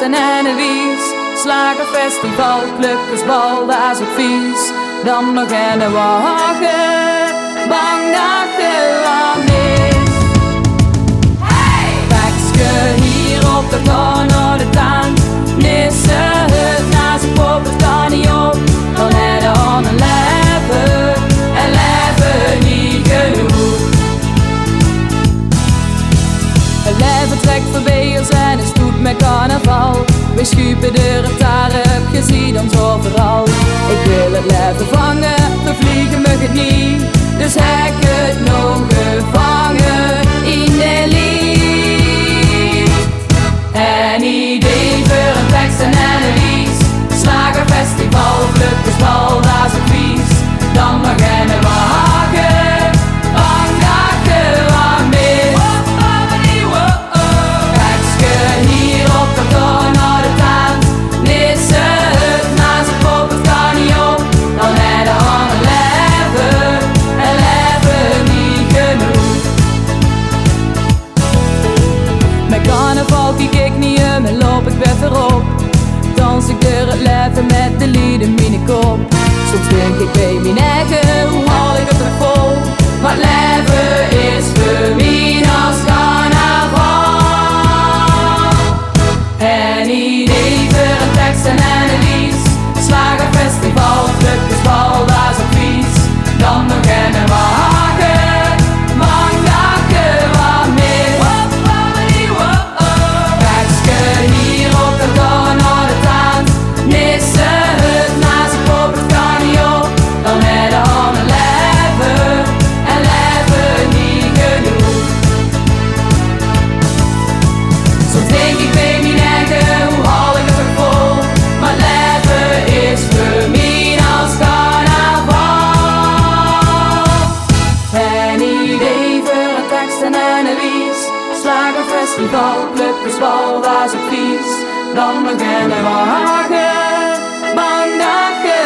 teksten en een wies. Slagerfestival, clubjesbal, dat is ook vies. Dan nog een wagen, bang dat je wat mis. Hey! Bekske hier op de gang naar de tuin. Nissen het naast de pop, het kan niet op. Dan heb je aan een leven, en leven niet genoeg. Het leven trekt voorbij ons en het stoet met carnaval. We schuipen de retaren, gezien ons overal. Ik wil het leven vangen, we vliegen me het niet. Dus heb ik het nog gevangen in de lied. En idee voor een tekst en een lies. Slagerfestival, clubjesbal, dat is ook vies. Dan nog een wagen, bang dat je wat mis. Tekstje hier op karton naar de tent. Nissen het naast de pop, het kan niet op. Dan heb je aan een leven, en leven niet genoeg. Met carnaval kijk ik niet om en loop ik weer voorop. Dans ik door het leven met de lieden in mijn kop. Soms denk ik bij mijn eigen, hoe haal ik het er vol? Maar het leven is voor mij als carnaval. En idee voor een tekst en een lies. Slagerfestival, clubjesbal, dat is ook vies. Dan nog een wagen, bang dat je wat mis. Tekstje hier op de gang naar de tent. Nissen het naast de pop, het kan niet op. Dan heb je aan een leven, en leven niet genoeg. Soms denk ik bij mijn eigen, hoe haal ik het er vol? Maar het leven is voor mij als carnaval. En idee voor een tekst en een wies. Slagerfestival, clubjesbal, dat is ook vies. Dan nog een wagen, bang dat je